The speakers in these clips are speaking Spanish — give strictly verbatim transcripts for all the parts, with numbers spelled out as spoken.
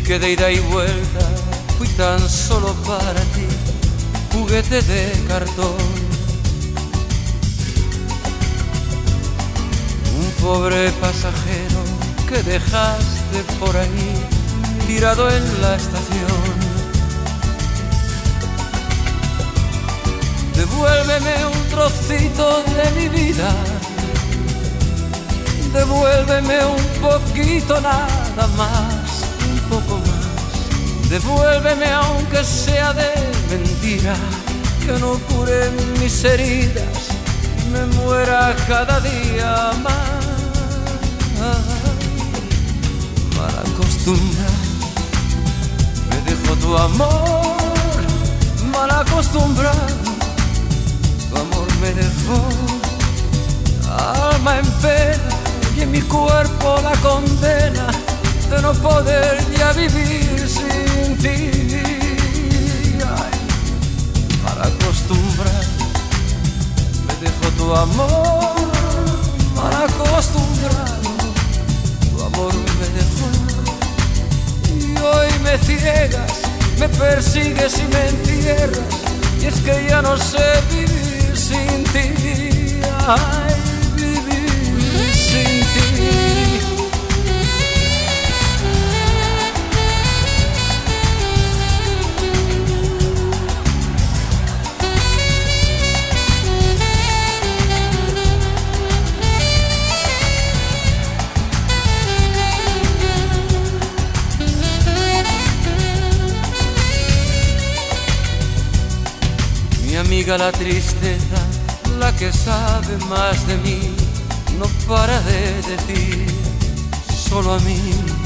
que de ida y vuelta fui tan solo para ti, juguete de cartón. Un pobre pasajero que dejaste por ahí tirado en la estación. Devuélveme un trocito de mi vida, devuélveme un poquito nada más, un poco más. Devuélveme aunque sea de mentira, que no cure mis heridas y me muera cada día más. Mal acostumbrado me dejó tu amor, mal acostumbrado tu amor me dejó. Alma en pena y en mi cuerpo la condena de no poder ya vivir sin ti. Ay, mal acostumbrado me dejó tu amor, mal acostumbrado tu amor me dejó. Y hoy me ciegas, me persigues y me encierras, y es que ya no sé vivir sin ti. Ay, vivir sin ti. Mi amiga la tristeza, la que sabe más de mí, no para de decir solo a mí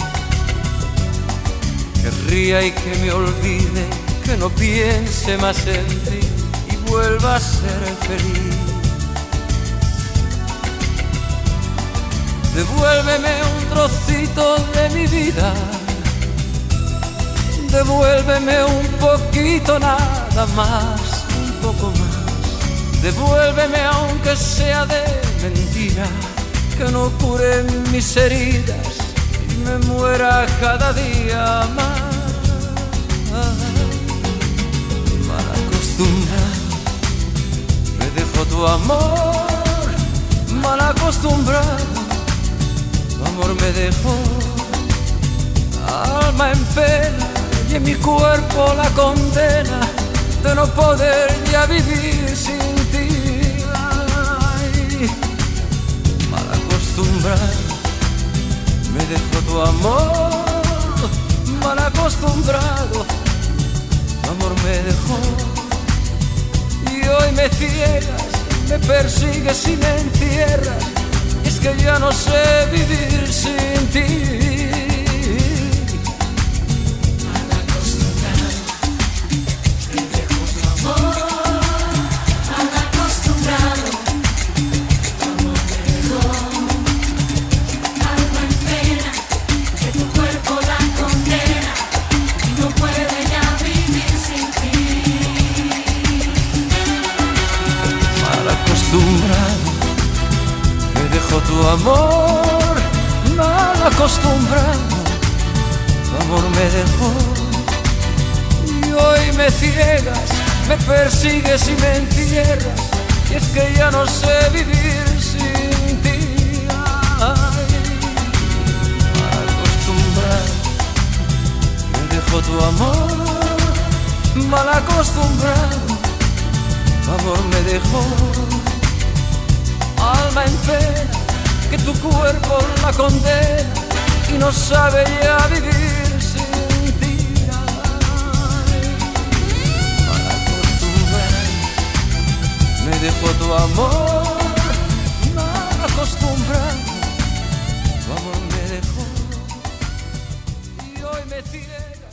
que ría y que me olvide, que no piense más en ti y vuelva a ser feliz. Devuélveme un trocito de mi vida, devuélveme un poquito nada más, un poco más. Devuélveme aunque sea de mentira, que no cure mis heridas y me muera cada día más. Mal acostumbrado me dejó tu amor, mal acostumbrado tu amor me dejó. Alma en pena y en mi cuerpo la condena de no poder ya vivir sin ti. Ay, mal acostumbrado me dejó tu amor, mal acostumbrado tu amor me dejó. Y hoy me ciegas, me persigues y me encierras, y es que ya no sé vivir sin ti. Me dejó tu amor, mal acostumbrado tu amor me dejó. Y hoy me ciegas, me persigues y me encierras, y es que ya no sé vivir sin ti. Ay, mal acostumbrado me dejó tu amor, mal acostumbrado tu amor me dejó. Alma en pena, que tu cuerpo la condena y no sabe ya vivir sin ti. Ay, mal acostumbrado me dejó tu amor, mal acostumbrado tu amor me dejó. Y hoy me ciegas.